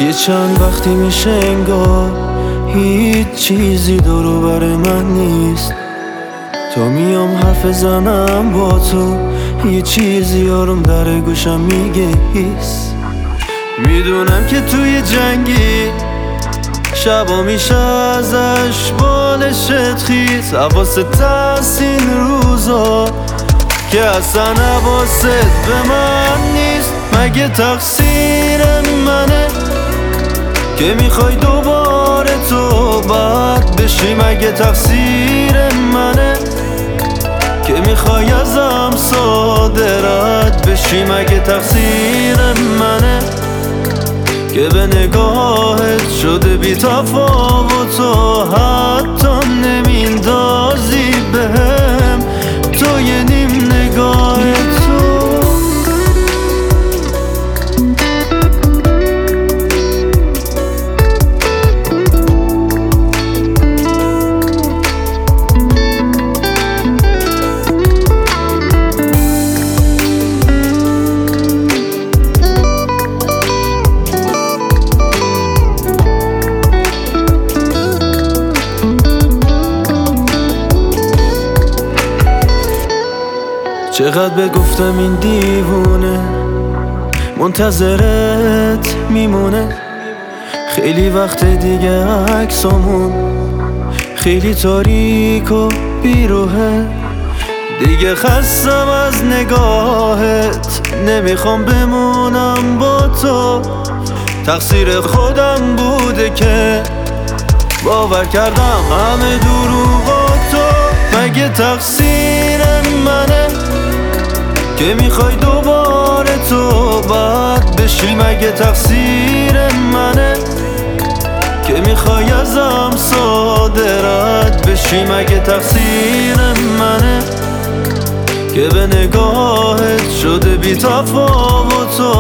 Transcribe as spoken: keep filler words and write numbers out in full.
یه چند وقتی میشه انگار هیچ چیزی دورو بر من نیست. تا میام حرف زنم با تو یه چیزی آروم در گوشم میگه هیس. میدونم که توی جنگی شبا میشه ازش بالشت خیز. حواست هست این روزا که اصلا حواست به من نیست. مگه تقصیر منه که میخوای دوباره تو بد بشی؟ مگه تقصیر منه که میخوای ازم ساده رد بشی؟ مگه تقصیر منه که به نگاهت شده بی تفاوت و حتی نمیندازی بهم تو یه نیم نگاه تو. چقدر بگفتم این دیوونه منتظرت میمونه. خیلی وقت دیگه عکسامون خیلی تاریک و بیروهه. دیگه خستم از نگاهت نمیخوام بمونم با تو. تقصیر خودم بوده که باور کردم همه دروغ تو. مگه تقصیر منه که میخوای دوباره تو بد بشی؟ مگه تقصیر منه که میخوای ازم ساده رد بشی؟ مگه تقصیر منه که به نگاهت شده بی تفاوت و